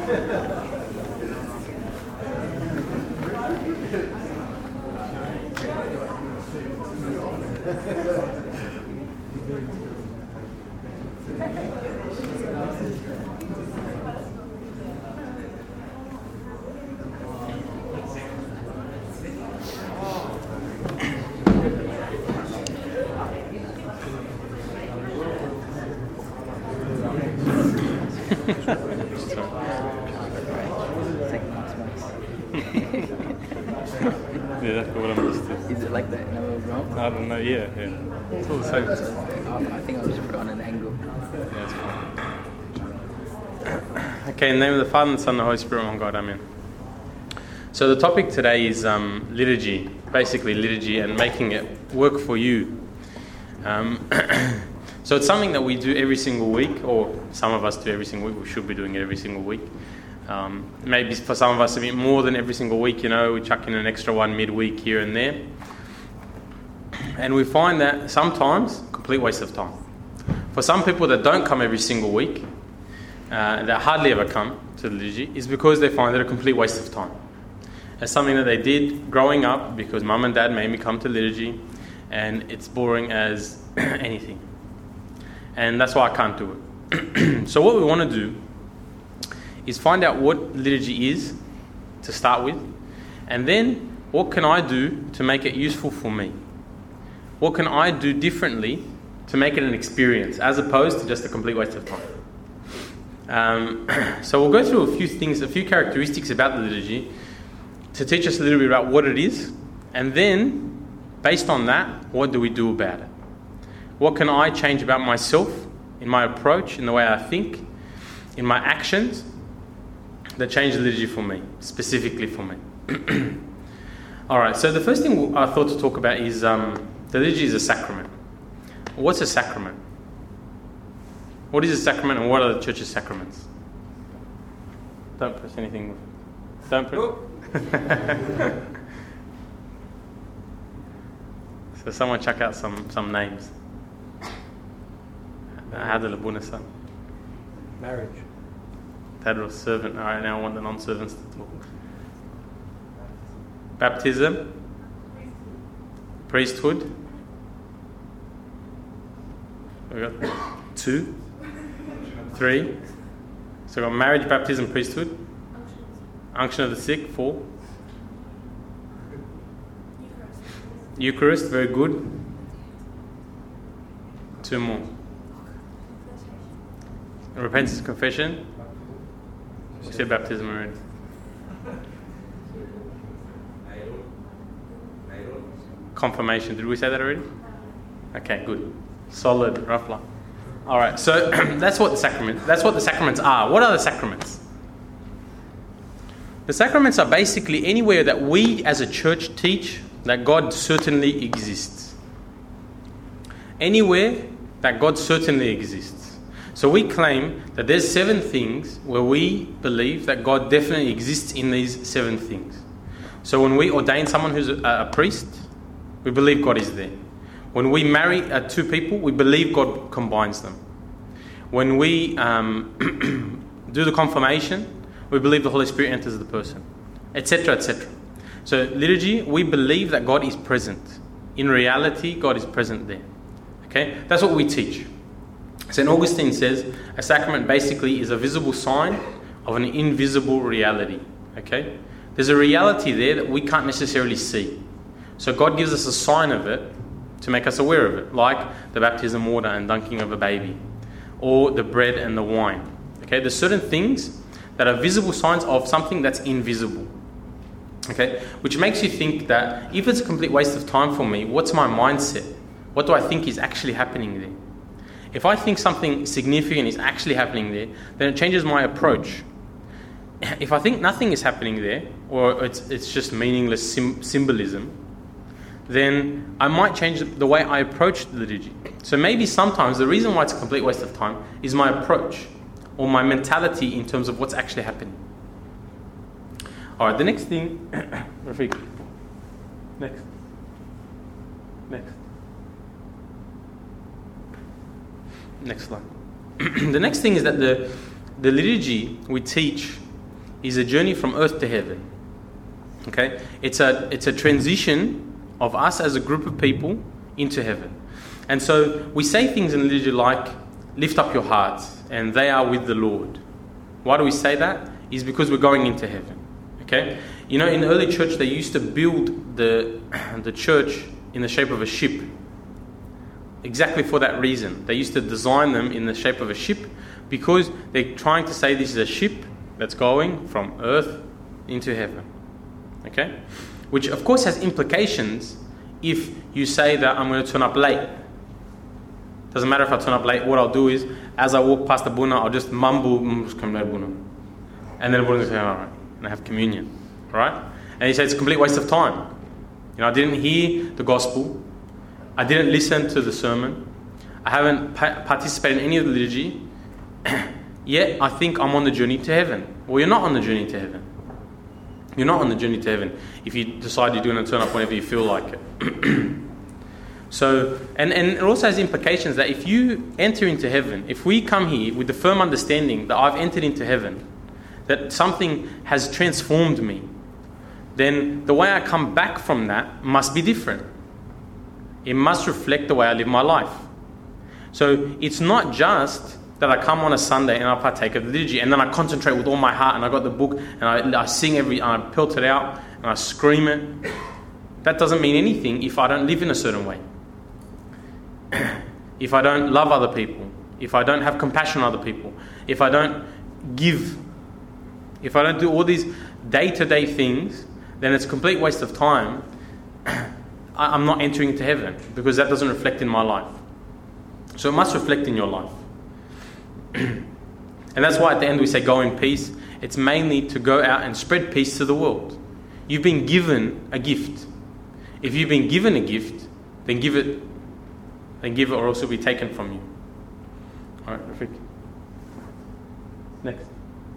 Yeah, that's what I'm used to. Is it like that in other realm? I don't know, yeah. It's all the same. I think I'll just put it on an angle. Yeah, it's fine. Okay, in the name of the Father, and the Son, and the Holy Spirit, one God, amen. So the topic today is liturgy, basically liturgy and making it work for you. So it's something that we do every single week, or some of us do every single week. We should be doing it every single week. Maybe for some of us a bit more than every single week, we chuck in an extra one midweek here and there. And we find that sometimes, complete waste of time. For some people that don't come every single week, that hardly ever come to the liturgy, is because they find it a complete waste of time. It's something that they did growing up because mum and dad made me come to liturgy, and it's boring as anything. And that's why I can't do it. So what we want to do is find out what liturgy is to start with, and then what can I do to make it useful for me? What can I do differently to make it an experience as opposed to just a complete waste of time? So we'll go through a few things, a few characteristics about the liturgy to teach us a little bit about what it is, and then based on that, what do we do about it? What can I change about myself, in my approach, in the way I think, in my actions, that change the liturgy for me, specifically for me? Alright, so the first thing I thought to talk about is the liturgy is a sacrament. What's a sacrament? What is a sacrament, and what are the church's sacraments? Don't press anything. Don't press. So someone chuck out some names. Marriage. Tadros, servant. Alright, now I want the non-servants to talk. Baptism. Priesthood. We got 2, 3. So we got marriage, baptism, priesthood. Unction of the sick, 4. Eucharist, very good. 2 more. Repentance, confession. We said baptism already. Confirmation, did we say that already? Okay, good. Solid, Rafla. Alright, so that's what the sacraments are. What are the sacraments? The sacraments are basically anywhere that we as a church teach that God certainly exists. Anywhere that God certainly exists. So we claim that there's 7 things where we believe that God definitely exists in these 7 things. So when we ordain someone who's a priest, we believe God is there. When we marry 2 people, we believe God combines them. When we do the confirmation, we believe the Holy Spirit enters the person, etc., etc. So liturgy, we believe that God is present. In reality, God is present there. Okay, that's what we teach. St. Augustine says a sacrament basically is a visible sign of an invisible reality. Okay, there's a reality there that we can't necessarily see. So God gives us a sign of it to make us aware of it, like the baptism water and dunking of a baby, or the bread and the wine. Okay, there's certain things that are visible signs of something that's invisible. Okay, which makes you think that if it's a complete waste of time for me, what's my mindset? What do I think is actually happening there? If I think something significant is actually happening there, then it changes my approach. If I think nothing is happening there, or it's just meaningless symbolism, then I might change the way I approach the liturgy. So maybe sometimes the reason why it's a complete waste of time is my approach or my mentality in terms of what's actually happening. Alright, the next thing, Rafiq, next. Next slide. The next thing is that the liturgy we teach is a journey from earth to heaven. Okay? It's a transition of us as a group of people into heaven. And so we say things in liturgy like, lift up your hearts, and they are with the Lord. Why do we say that? Is because we're going into heaven. Okay? You know, in the early church, they used to build the church in the shape of a ship. Exactly for that reason. They used to design them in the shape of a ship because they're trying to say this is a ship that's going from earth into heaven. Okay? Which of course has implications if you say that I'm going to turn up late. Doesn't matter if I turn up late. What I'll do is, as I walk past the Buna, I'll just mumble, and then the Buna will say, alright, and I have communion. Right? And you say it's a complete waste of time. You know, I didn't hear the gospel. I didn't listen to the sermon. I haven't participated in any of the liturgy. Yet I think I'm on the journey to heaven. Well, you're not on the journey to heaven. You're not on the journey to heaven if you decide you're going to turn up whenever you feel like it. So, and it also has implications that if you enter into heaven, if we come here with the firm understanding that I've entered into heaven, that something has transformed me, then the way I come back from that must be different. It must reflect the way I live my life. So it's not just that I come on a Sunday and I partake of the liturgy and then I concentrate with all my heart and I got the book and I sing I pelt it out and I scream it. That doesn't mean anything if I don't live in a certain way. If I don't love other people, if I don't have compassion on other people, if I don't give, if I don't do all these day-to-day things, then it's a complete waste of time. I'm not entering into heaven because that doesn't reflect in my life. So it must reflect in your life. And that's why at the end we say go in peace. It's mainly to go out and spread peace to the world. You've been given a gift. If you've been given a gift, then give it or else it will be taken from you. Alright, Rafik. Next.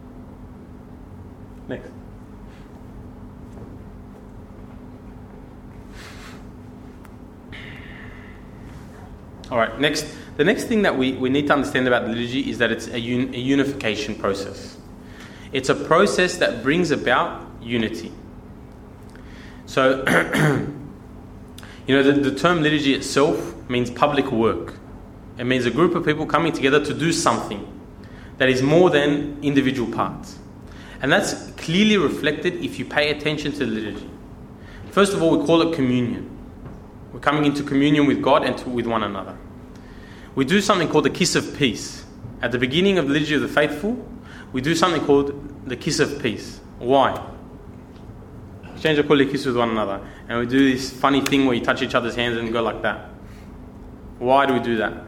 Alright, next. The next thing that we need to understand about the liturgy is that it's a unification process. It's a process that brings about unity. So, you know, the term liturgy itself means public work. It means a group of people coming together to do something that is more than individual parts. And that's clearly reflected if you pay attention to the liturgy. First of all, we call it communion. We're coming into communion with God and with one another. We do something called the kiss of peace. At the beginning of the Liturgy of the Faithful, we do something called the kiss of peace. Why? Exchange a holy kiss with one another. And we do this funny thing where you touch each other's hands and go like that. Why do we do that?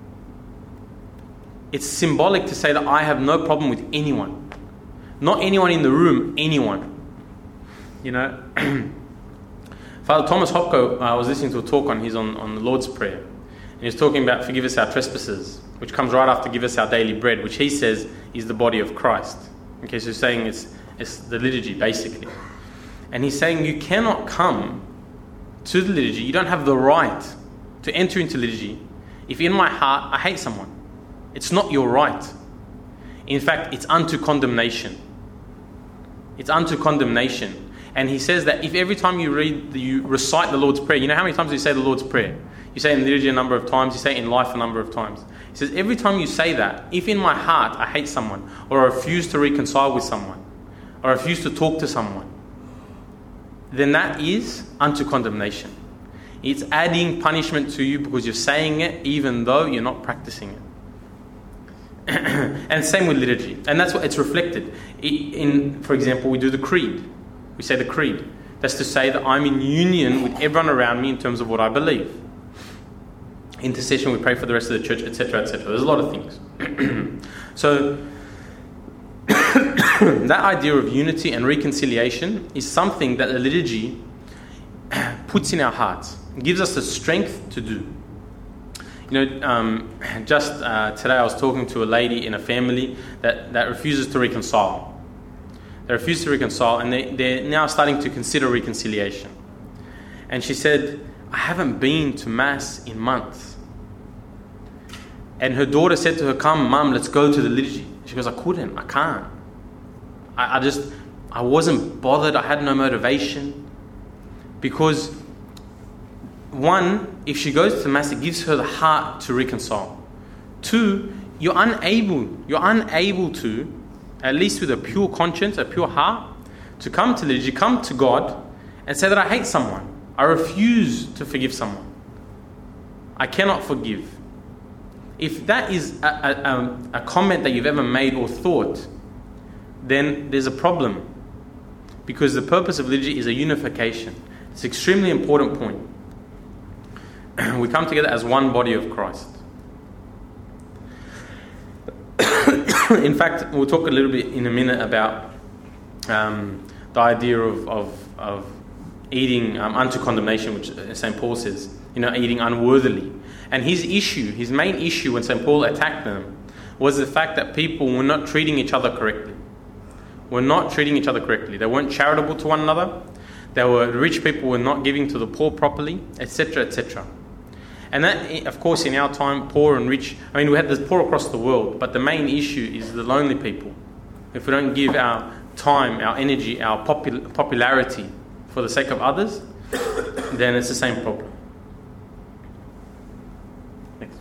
It's symbolic to say that I have no problem with anyone. Not anyone in the room, anyone. You know? Father Thomas Hopko, I was listening to a talk on the Lord's Prayer. And he was talking about forgive us our trespasses, which comes right after give us our daily bread, which he says is the body of Christ. Okay, so he's saying it's the liturgy, basically. And he's saying you cannot come to the liturgy, you don't have the right to enter into liturgy if in my heart I hate someone. It's not your right. In fact, it's unto condemnation. It's unto condemnation. And he says that if every time you recite the Lord's Prayer, you know how many times do you say the Lord's Prayer? You say it in liturgy a number of times, you say it in life a number of times. He says, every time you say that, if in my heart I hate someone, or I refuse to reconcile with someone, or I refuse to talk to someone, then that is unto condemnation. It's adding punishment to you because you're saying it even though you're not practicing it. And same with liturgy. And that's what it's reflected. For example, we do the creed. We say the creed. That's to say that I'm in union with everyone around me in terms of what I believe. Intercession, we pray for the rest of the church, etc., etc. There's a lot of things. So, that idea of unity and reconciliation is something that the liturgy puts in our hearts. It gives us the strength to do. You know, just today I was talking to a lady in a family that refuses to reconcile. They refuse to reconcile, and they're now starting to consider reconciliation. And she said, I haven't been to Mass in months. And her daughter said to her, come, Mum, let's go to the liturgy. She goes, I couldn't, I can't. I wasn't bothered. I had no motivation. Because, one, if she goes to Mass, it gives her the heart to reconcile. Two, you're unable to, at least with a pure conscience, a pure heart, to come to liturgy, come to God and say that I hate someone. I refuse to forgive someone. I cannot forgive. If that is a comment that you've ever made or thought, then there's a problem. Because the purpose of liturgy is a unification. It's an extremely important point. We come together as one body of Christ. In fact, we'll talk a little bit in a minute about the idea of eating unto condemnation, which St. Paul says, eating unworthily. And his main issue when St. Paul attacked them was the fact that people were not treating each other correctly. They weren't charitable to one another. Rich people were not giving to the poor properly, etc., etc. And that, of course, in our time, poor and rich, we have the poor across the world, but the main issue is the lonely people. If we don't give our time, our energy, our popularity for the sake of others, then it's the same problem. Next.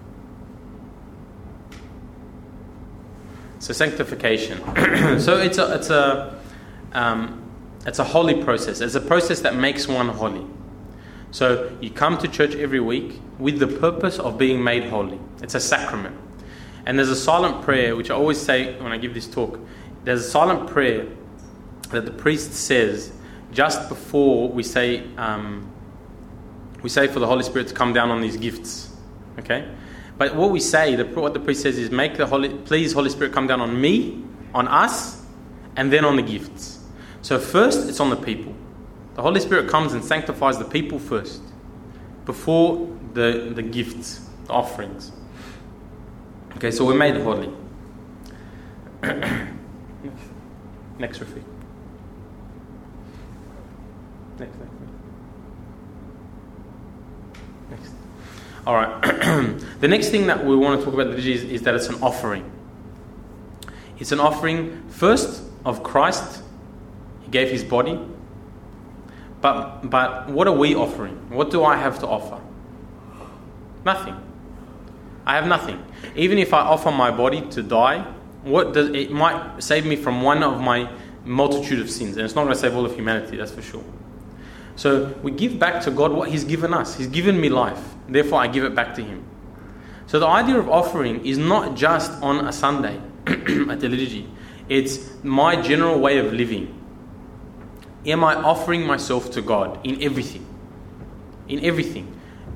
So sanctification. So it's a holy process. It's a process that makes one holy. So you come to church every week with the purpose of being made holy. It's a sacrament. And there's a silent prayer, which I always say when I give this talk. There's a silent prayer that the priest says just before we say for the Holy Spirit to come down on these gifts. Okay? But what we say, what the priest says is, please Holy Spirit come down on me, on us, and then on the gifts. So first it's on the people. The Holy Spirit comes and sanctifies the people first, before the gifts, the offerings. Okay, so we're made holy. Next, Rafiq. Next. All right. The next thing that we want to talk about liturgy is that it's an offering. It's an offering, first, of Christ. He gave his body. But what are we offering? What do I have to offer? Nothing. I have nothing. Even if I offer my body to die, it might save me from one of my multitude of sins. And it's not going to save all of humanity, that's for sure. So we give back to God what he's given us. He's given me life. Therefore, I give it back to him. So the idea of offering is not just on a Sunday at the liturgy. It's my general way of living. Am I offering myself to God in everything? In everything.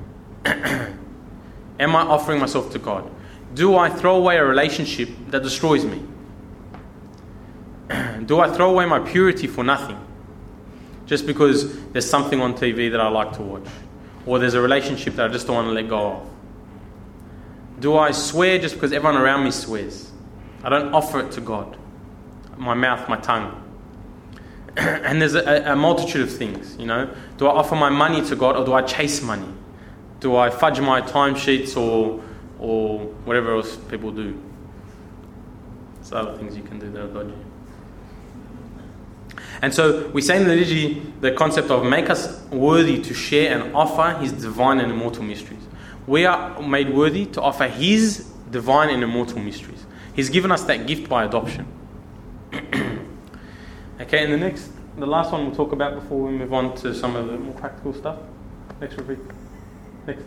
Am I offering myself to God? Do I throw away a relationship that destroys me? Do I throw away my purity for nothing? Just because there's something on TV that I like to watch? Or there's a relationship that I just don't want to let go of? Do I swear just because everyone around me swears? I don't offer it to God. My mouth, my tongue. And there's a multitude of things, Do I offer my money to God or do I chase money? Do I fudge my timesheets or whatever else people do? There's other things you can do that are dodgy. And so we say in the liturgy the concept of make us worthy to share and offer his divine and immortal mysteries. We are made worthy to offer his divine and immortal mysteries. He's given us that gift by adoption. Okay, and the last one we'll talk about before we move on to some of the more practical stuff. Next, repeat. Next.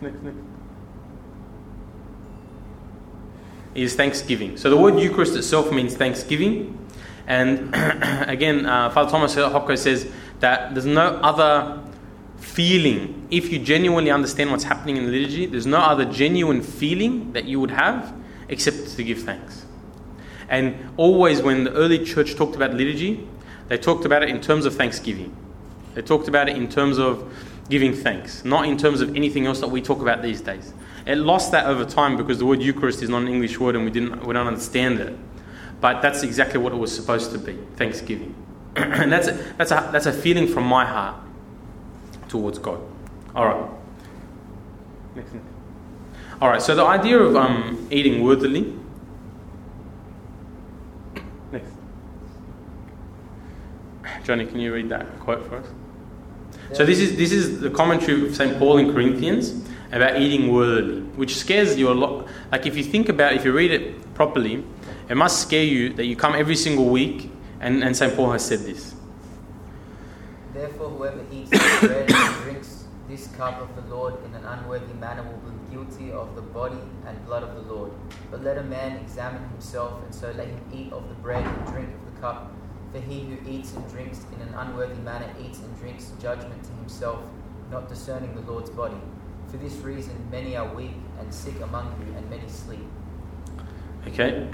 Is thanksgiving. So the word Eucharist itself means thanksgiving. And again, Father Thomas Hopko says that there's no other feeling. If you genuinely understand what's happening in the liturgy, there's no other genuine feeling that you would have except to give thanks. And always when the early church talked about liturgy, they talked about it in terms of thanksgiving. They talked about it in terms of giving thanks, not in terms of anything else that we talk about these days. It lost that over time because the word Eucharist is not an English word and we don't understand it. But that's exactly what it was supposed to be, thanksgiving. And that's a feeling from my heart towards God. All right. Next. All right. So the idea of eating worthily. Next. Johnny, can you read that quote for us? So this is the commentary of St. Paul in Corinthians about eating worthily, which scares you a lot. Like if you think about it, if you read it properly, it must scare you that you come every single week and St. Paul has said this. Therefore, whoever eats this bread and drinks this cup of the Lord in an unworthy manner will be guilty of the body and blood of the Lord. But let a man examine himself, and so let him eat of the bread and drink of the cup. For he who eats and drinks in an unworthy manner eats and drinks judgment to himself, not discerning the Lord's body. For this reason many are weak and sick among you, and many sleep. Okay.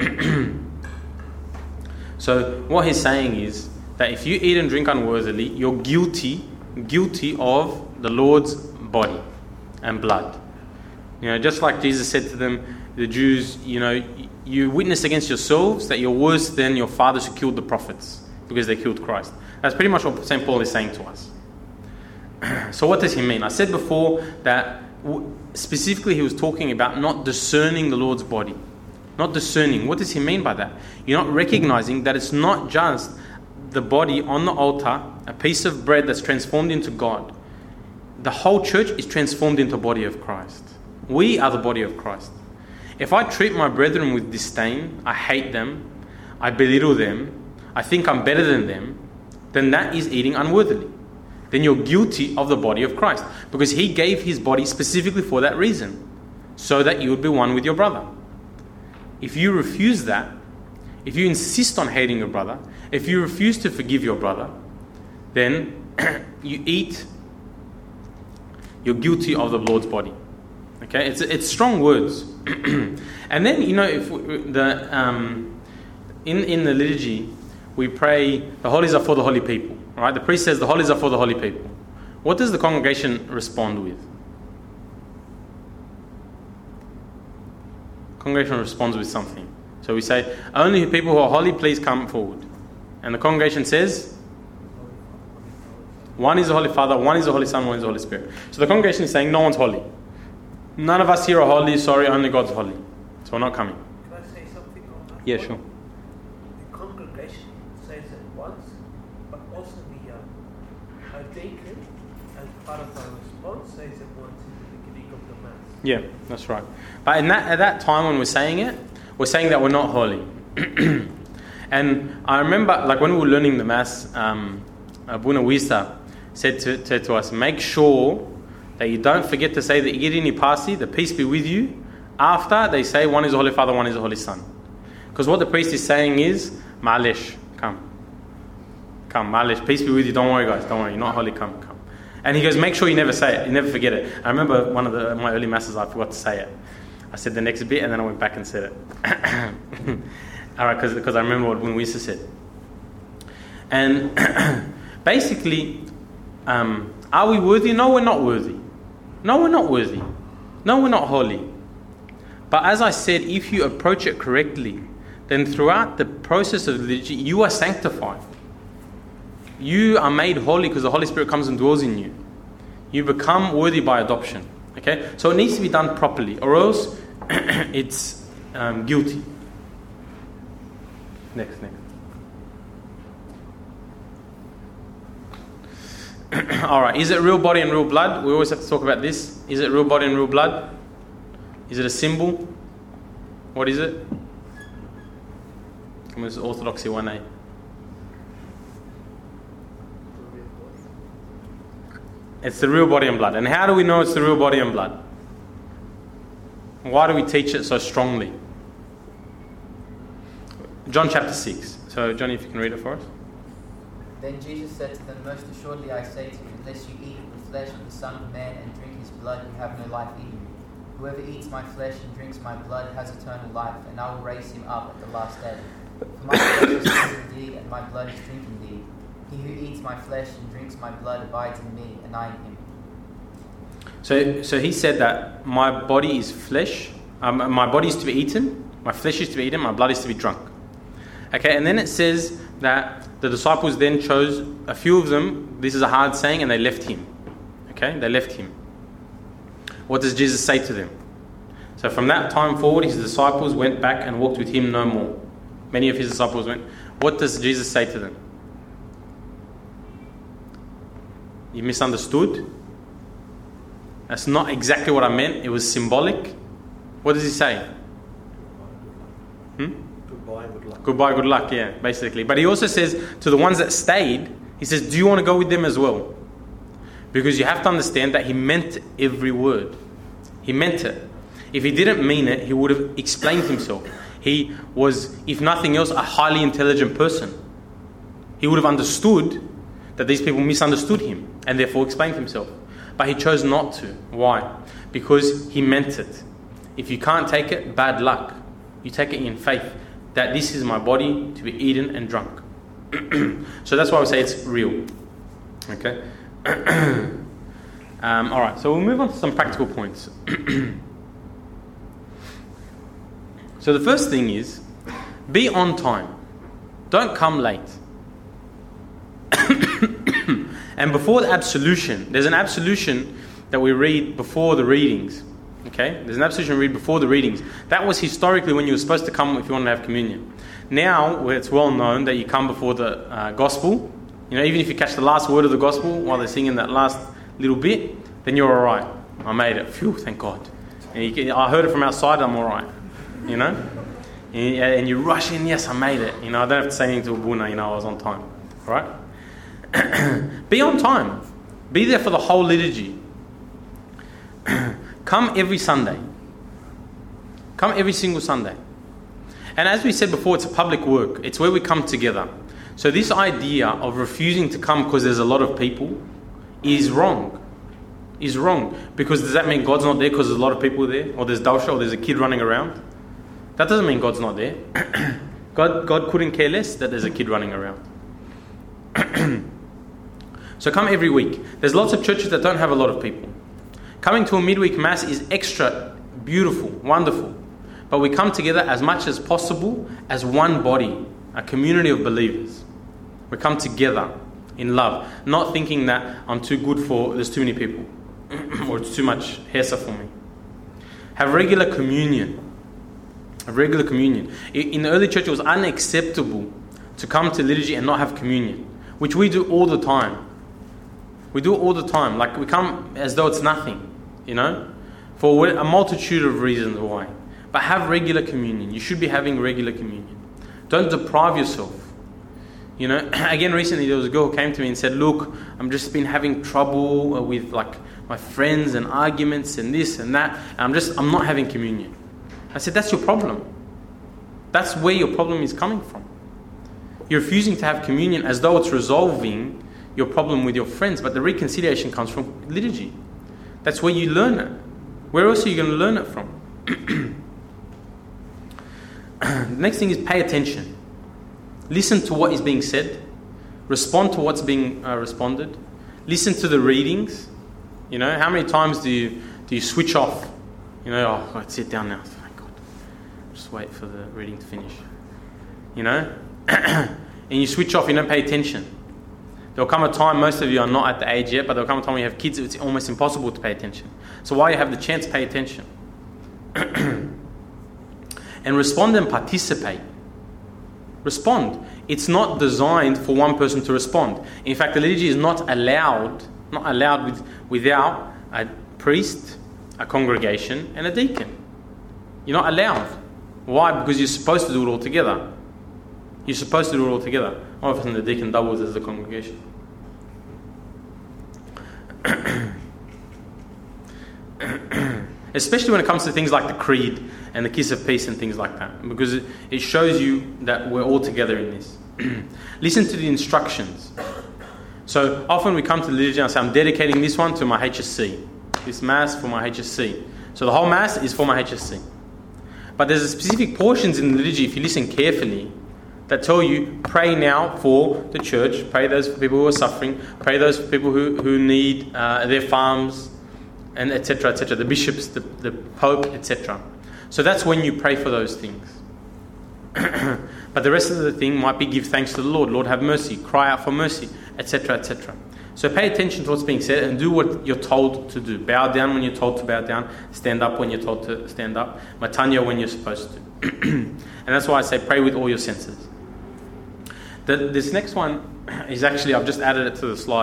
So what he's saying is that if you eat and drink unworthily, you're guilty of the Lord's body and blood. Just like Jesus said to them, the Jews, you witness against yourselves that you're worse than your fathers who killed the prophets because they killed Christ. That's pretty much what St. Paul is saying to us. So what does he mean? I said before that specifically he was talking about not discerning the Lord's body. Not discerning. What does he mean by that? You're not recognizing that it's not just the body on the altar, a piece of bread that's transformed into God. The whole church is transformed into the body of Christ. We are the body of Christ. If I treat my brethren with disdain, I hate them, I belittle them, I think I'm better than them, then that is eating unworthily. Then you're guilty of the body of Christ, because he gave his body specifically for that reason, so that you would be one with your brother. If you refuse that, if you insist on hating your brother, if you refuse to forgive your brother, then you're guilty of the Lord's body. Okay, it's strong words. And then if in the liturgy we pray the holies are for the holy people. All right, the priest says the holies are for the holy people. What does the congregation respond with? Congregation responds with something. So we say, only people who are holy, please come forward. And the congregation says, one is the Holy Father, one is the Holy Son, one is the Holy Spirit. So the congregation is saying, no one's holy. None of us here are holy, sorry, only God's holy. So we're not coming. Can I say something on that? Yeah, sure. The congregation says it once, but also the deacon, as part of our response, says it once in the beginning of the Mass. Yeah, that's right. But at that time when we're saying it, we're saying that we're not holy. And I remember, like when we were learning the Mass, Abuna Wisa said to us, make sure that you don't forget to say the Irini Pasi, the peace be with you, after they say one is the Holy Father, one is the Holy Son. Because what the priest is saying is, Malish, come, Malish, peace be with you, don't worry guys, don't worry, you're not holy, come. And he goes, make sure you never say it, you never forget it. I remember one of my early Masses, I forgot to say it. I said the next bit and then I went back and said it. Alright, because I remember what Wisa said. And basically, are we worthy? No, we're not worthy. No, we're not worthy. No, we're not holy. But as I said, if you approach it correctly, then throughout the process of liturgy, you are sanctified. You are made holy because the Holy Spirit comes and dwells in you. You become worthy by adoption. Okay? So it needs to be done properly, or else it's guilty. Next. Alright, is it real body and real blood? We always have to talk about this. Is it real body and real blood? Is it a symbol? What is it? Come on, this is Orthodoxy 1A. It's the real body and blood. And how do we know it's the real body and blood? Why do we teach it so strongly? John chapter 6. So, Johnny, if you can read it for us. Then Jesus said to them, most assuredly I say to you, unless you eat of the flesh of the Son of Man and drink his blood, you have no life in you. Whoever eats my flesh and drinks my blood has eternal life, and I will raise him up at the last day. For my flesh is food indeed, and my blood is drink indeed. He who eats my flesh and drinks my blood abides in me, and I in him. So he said that my body is flesh, my body is to be eaten, my flesh is to be eaten, my blood is to be drunk. Okay, and then it says that the disciples then chose a few of them, this is a hard saying, and they left him. Okay, they left him. What does Jesus say to them? So from that time forward, his disciples went back and walked with him no more. Many of his disciples went. What does Jesus say to them? You misunderstood. That's not exactly what I meant. It was symbolic. What does he say? Goodbye, good luck. Goodbye, good luck, yeah, basically. But he also says to the ones that stayed, he says, do you want to go with them as well? Because you have to understand that he meant every word. He meant it. If he didn't mean it, he would have explained himself. He was, if nothing else, a highly intelligent person. He would have understood that these people misunderstood him and therefore explained himself. But he chose not to. Why? Because he meant it. If you can't take it, bad luck. You take it in faith that this is my body to be eaten and drunk. So that's why we say it's real. Okay? Alright, so we'll move on to some practical points. So the first thing is, be on time. Don't come late. And before the absolution, there's an absolution that we read before the readings. Okay? There's an absolution we read before the readings. That was historically when you were supposed to come if you want to have communion. Now, where it's well known that you come before the gospel, even if you catch the last word of the gospel while they're singing that last little bit, then you're alright. I made it. Phew, thank God. And I heard it from outside, I'm alright. And you rush in, yes, I made it. I don't have to say anything to Abuna, I was on time. Alright? Be on time. Be there for the whole liturgy. Come every Sunday. Come every single Sunday. And as we said before, it's a public work. It's where we come together. So this idea of refusing to come because there's a lot of people is wrong. Is wrong. Because does that mean God's not there because there's a lot of people there? Or there's Dausha, or there's a kid running around? That doesn't mean God's not there. God couldn't care less that there's a kid running around. So come every week. There's lots of churches that don't have a lot of people. Coming to a midweek mass is extra beautiful, wonderful. But we come together as much as possible as one body, a community of believers. We come together in love, not thinking that I'm too good for, there's too many people, or it's too much hesa for me. Have regular communion. Have regular communion. In the early church, it was unacceptable to come to liturgy and not have communion, which we do all the time. We do it all the time. Like, we come as though it's nothing, for a multitude of reasons why. But have regular communion. You should be having regular communion. Don't deprive yourself. Again, recently there was a girl who came to me and said, look, I'm just been having trouble with my friends and arguments and this and that. And I'm not having communion. I said, that's your problem. That's where your problem is coming from. You're refusing to have communion as though it's resolving your problem with your friends, but the reconciliation comes from liturgy. That's where you learn it. Where else are you going to learn it from? The next thing is pay attention. Listen to what is being said. Respond to what's being responded. Listen to the readings. How many times do you switch off? I'd sit down now. Thank God. Just wait for the reading to finish. And you switch off. You don't pay attention. There'll come a time, most of you are not at the age yet, but there'll come a time when you have kids, it's almost impossible to pay attention. So while you have the chance, pay attention. And respond and participate. Respond. It's not designed for one person to respond. In fact, the liturgy is not allowed without a priest, a congregation, and a deacon. You're not allowed. Why? Because you're supposed to do it all together. You're supposed to do it all together. Often the deacon doubles as the congregation. Especially when it comes to things like the creed and the kiss of peace and things like that. Because it shows you that we're all together in this. Listen to the instructions. So often we come to the liturgy and I say, I'm dedicating this one to my HSC. This mass for my HSC. So the whole mass is for my HSC. But there's specific portions in the liturgy, if you listen carefully, that tell you, pray now for the church, pray those for people who are suffering, pray those for people who need their farms, and etc., etc., the bishops, the pope, etc. So that's when you pray for those things. But the rest of the thing might be give thanks to the Lord, Lord have mercy, cry out for mercy, etc., etc. So pay attention to what's being said and do what you're told to do. Bow down when you're told to bow down, stand up when you're told to stand up, matanya when you're supposed to. And that's why I say pray with all your senses. This next one is actually, I've just added it to the slides,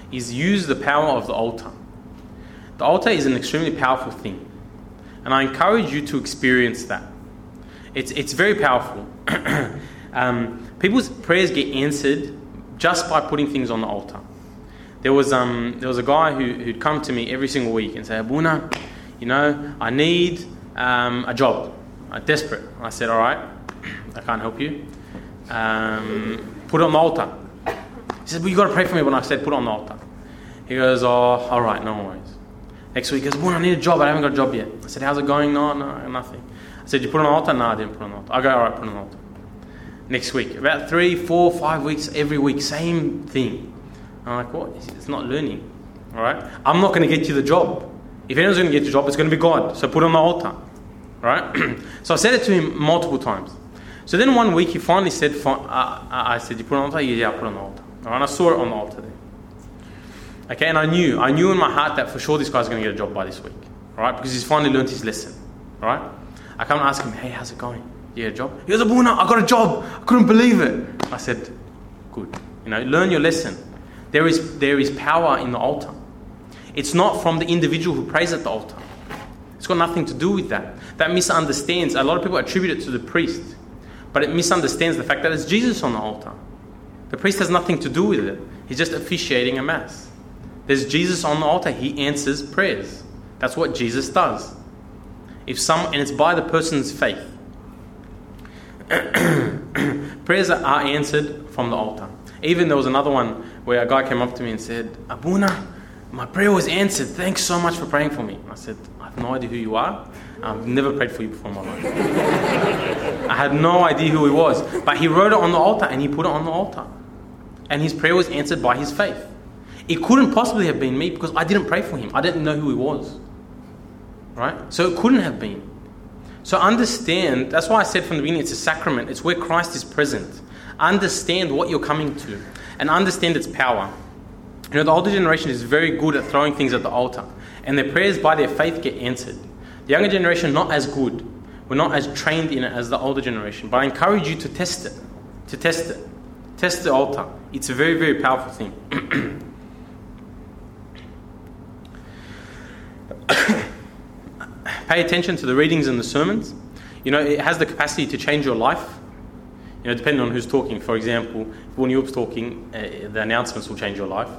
is use the power of the altar. The altar is an extremely powerful thing. And I encourage you to experience that. It's very powerful. People's prayers get answered just by putting things on the altar. There was a guy who'd come to me every single week and say, Abuna, I need a job. I'm desperate. I said, all right, I can't help you. Put it on the altar. He said, well, you got to pray for me when I said put it on the altar. He goes, oh, all right, no worries. Next week he goes, Abuna, I need a job. I haven't got a job yet. I said, how's it going? No, nothing. I said, you put it on the altar? No, I didn't put it on the altar. I go, all right, put it on the altar. Next week, about 3, 4, 5 weeks, every week, same thing. I'm like, what? It's not learning. All right? I'm not going to get you the job. If anyone's going to get you the job, it's going to be God. So put it on the altar. All right? So I said it to him multiple times. So then one week he finally said, I said, you put it on the altar? Yeah, I put it on the altar. All right? And I saw it on the altar there. Okay, and I knew in my heart that for sure this guy's going to get a job by this week. All right? Because he's finally learned his lesson. All right? I come and ask him, hey, how's it going? You get a job? He goes, Abuna, I got a job. I couldn't believe it. I said, good. Learn your lesson. There is power in the altar. It's not from the individual who prays at the altar. It's got nothing to do with that. That misunderstands. A lot of people attribute it to the priest. But it misunderstands the fact that it's Jesus on the altar. The priest has nothing to do with it. He's just officiating a mass. There's Jesus on the altar. He answers prayers. That's what Jesus does. And it's by the person's faith. Prayers are answered from the altar. Even there was another one where a guy came up to me and said, Abuna, my prayer was answered. Thanks so much for praying for me. I said, I have no idea who you are. I've never prayed for you before in my life. I had no idea who he was. But he wrote it on the altar and he put it on the altar. And his prayer was answered by his faith. It couldn't possibly have been me because I didn't pray for him. I didn't know who he was. Right? So it couldn't have been. So understand, that's why I said from the beginning, it's a sacrament. It's where Christ is present. Understand what you're coming to and understand its power. The older generation is very good at throwing things at the altar, and their prayers by their faith get answered. The younger generation, not as good. We're not as trained in it as the older generation. But I encourage you to test it. Test the altar. It's a very, very powerful thing. Pay attention to the readings and the sermons. It has the capacity to change your life. Depending on who's talking. For example, if Warren York's talking, the announcements will change your life.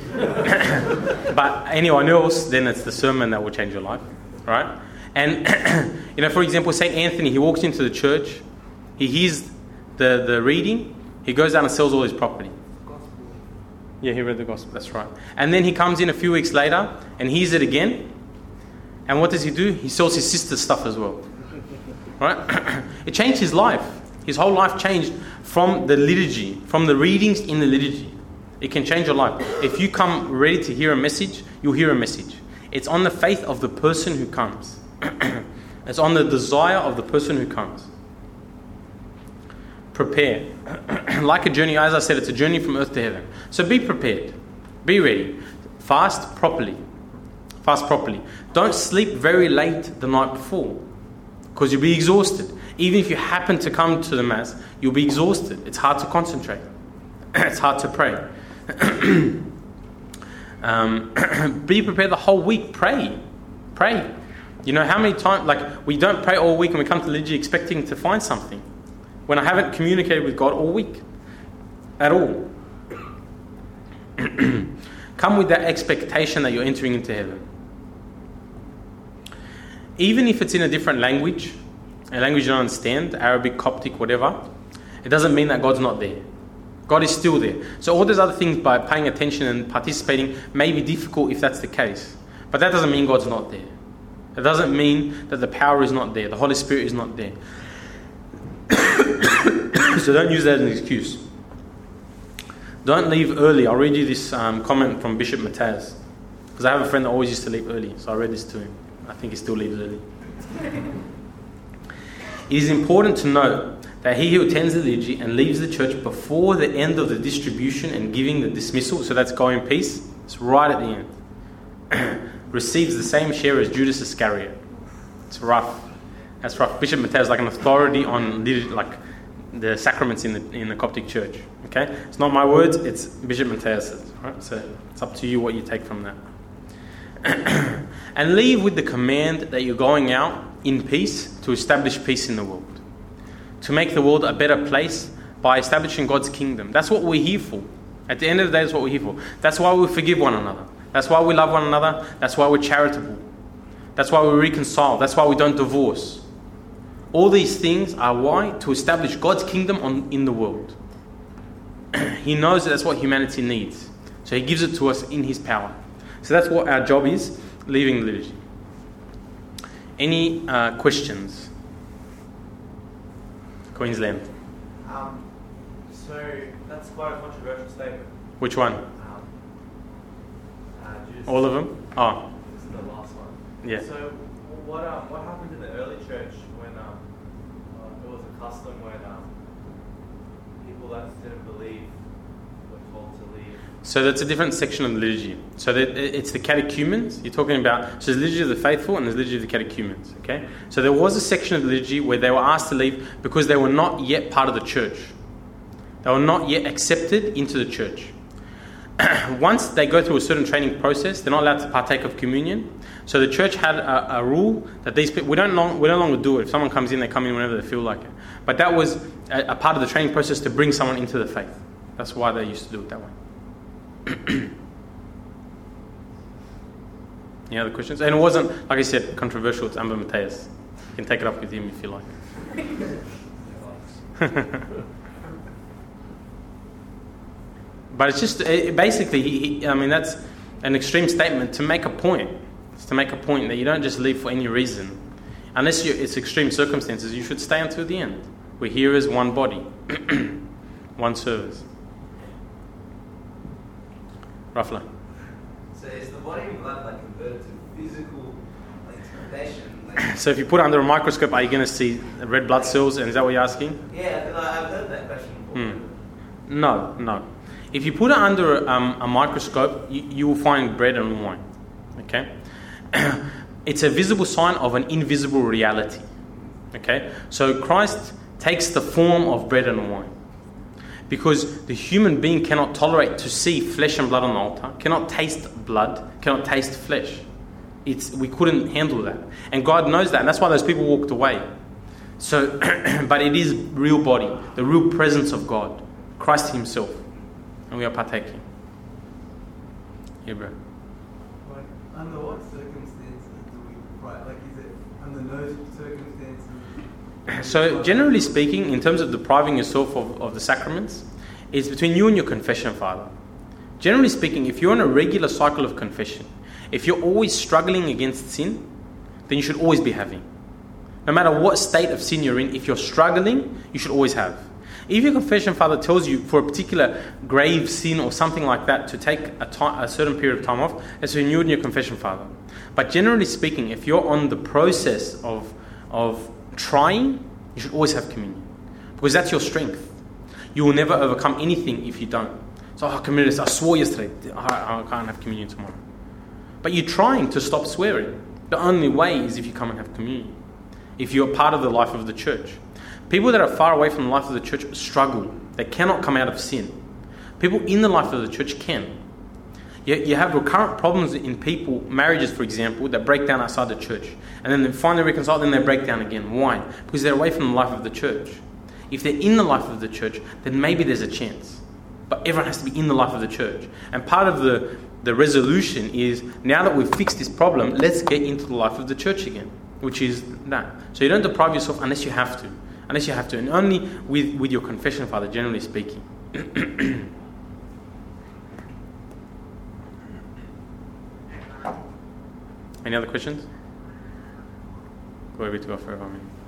But anyone else, then it's the sermon that will change your life. Right? And, for example, St. Anthony, he walks into the church, he hears the reading, he goes down and sells all his property. Yeah, he read the gospel, that's right. And then he comes in a few weeks later and hears it again. And what does he do? He sells his sister's stuff as well. Right? It changed his life. His whole life changed from the liturgy, from the readings in the liturgy. It can change your life. If you come ready to hear a message, you'll hear a message. It's on the faith of the person who comes. It's on the desire of the person who comes. Prepare. Like a journey, as I said, it's a journey from earth to heaven. So be prepared. Be ready. Fast properly. Don't sleep very late the night before, because you'll be exhausted. Even if you happen to come to the Mass, you'll be exhausted. It's hard to concentrate. It's hard to pray. Be prepared the whole week. Pray. How many times, we don't pray all week and we come to liturgy expecting to find something, when I haven't communicated with God all week at all. Come with that expectation that you're entering into heaven. Even if it's in a different language, a language you don't understand, Arabic, Coptic, whatever, it doesn't mean that God's not there. God is still there. So all those other things, by paying attention and participating, may be difficult if that's the case. But that doesn't mean God's not there. It doesn't mean that the power is not there, the Holy Spirit is not there. So don't use that as an excuse. Don't leave early. I'll read you this comment from Bishop Matthias, because I have a friend that always used to leave early, so I read this to him. I think he still leaves early. It is important to note that he who attends the liturgy and leaves the church before the end of the distribution and giving the dismissal, so that's go in peace, it's right at the end, receives the same share as Judas Iscariot. It's rough. That's rough. Bishop Matthias is like an authority on liturgy, the sacraments in the Coptic Church. Okay, it's not my words; it's Bishop Matthias's. Right, so it's up to you what you take from that. And leave with the command that you're going out in peace to establish peace in the world, to make the world a better place by establishing God's kingdom. That's what we're here for. At the end of the day, that's what we're here for. That's why we forgive one another. That's why we love one another. That's why we're charitable. That's why we reconcile. That's why we don't divorce. All these things are why? To establish God's kingdom in the world. He knows that that's what humanity needs. So He gives it to us in His power. So that's what our job is, leaving the liturgy. Any questions? Queensland. So that's quite a controversial statement. Which one? Judas. All of them? Oh, This is the last one. yeah. So what happened in the early church when it was a custom when people that didn't believe were told to leave? So that's a different section of the liturgy. So it's the catechumens. You're talking about, so there's liturgy of the faithful and there's liturgy of the catechumens. Okay? So there was a section of the liturgy where they were asked to leave because they were not yet part of the church. They were not yet accepted into the church. Once they go through a certain training process, they're not allowed to partake of communion. So the church had a rule that these people, we no longer do it. If someone comes in, they come in whenever they feel like it. But that was a part of the training process to bring someone into the faith. That's why they used to do it that way. Any other questions? And it wasn't, like I said, controversial. It's Amber Matthias. You can take it up with him if you like. But it's just, basically, that's an extreme statement to make a point. It's to make a point that you don't just leave for any reason. Unless it's extreme circumstances, you should stay until the end. We're here as one body, one service. Roughly. So is the body and blood like converted to physical transportation? So if you put it under a microscope, are you going to see red blood cells? And is that what you're asking? Yeah, I've heard that question before. No. If you put it under a microscope, you will find bread and wine. Okay? It's a visible sign of an invisible reality. Okay? So Christ takes the form of bread and wine. Because the human being cannot tolerate to see flesh and blood on the altar, cannot taste blood, cannot taste flesh. We couldn't handle that. And God knows that, and that's why those people walked away. So, but it is real body, the real presence of God, Christ Himself. And we are partaking. Yeah, bro. Like, under what circumstances do we pray? Like, is it under no circumstances? So, generally speaking, in terms of depriving yourself of the sacraments, it's between you and your confession father. Generally speaking, if you're on a regular cycle of confession, if you're always struggling against sin, then you should always be having. No matter what state of sin you're in, if you're struggling, you should always have. If your confession father tells you for a particular grave sin or something like that to take a certain period of time off, that's when you and your confession father. But generally speaking, if you're on the process of trying, you should always have communion. Because that's your strength. You will never overcome anything if you don't. So, I committed this, I swore yesterday, I can't have communion tomorrow. But you're trying to stop swearing. The only way is if you come and have communion. If you're part of the life of the church. People that are far away from the life of the church struggle. They cannot come out of sin. People in the life of the church can. You have recurrent problems in people, marriages for example, that break down outside the church. And then they finally reconcile, then they break down again. Why? Because they're away from the life of the church. If they're in the life of the church, then maybe there's a chance. But everyone has to be in the life of the church. And part of the resolution is, now that we've fixed this problem, let's get into the life of the church again. Which is that. So you don't deprive yourself unless you have to. Unless you have to. And only with your confession father, generally speaking. Any other questions? Glory be to God forever. Amen.